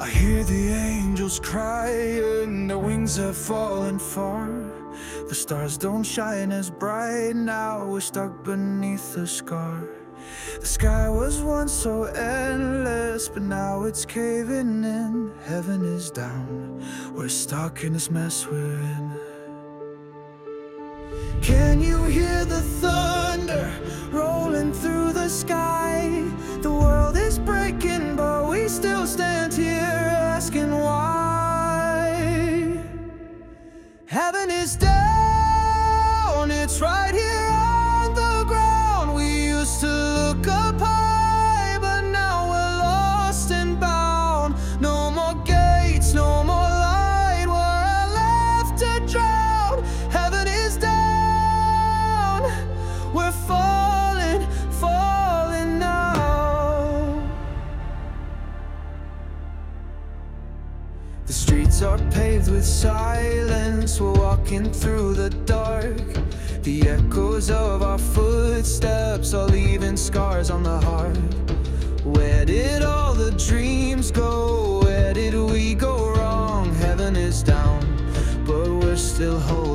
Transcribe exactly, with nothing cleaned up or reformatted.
I hear the angels crying, their wings have fallen far. The stars don't shine as bright now, we're stuck beneath the scar. The sky was once so endless, but now it's caving in. Heaven is down, we're stuck in this mess we're in. Can you hear the thunder rolling through the sky? The world is breaking, but we still stand here asking why. Heaven is down, it's right here on the ground. We used to look up high, but now we're lost and bound. No more gates, no more light, we're left to drown. Heaven is down, we're falling, falling now. The streets are paved with silence, we're walking through the dark. The echoes of our footsteps are leaving scars on the heart. Where did all the dreams go? Where did we go wrong? Heaven is down, but we're still whole.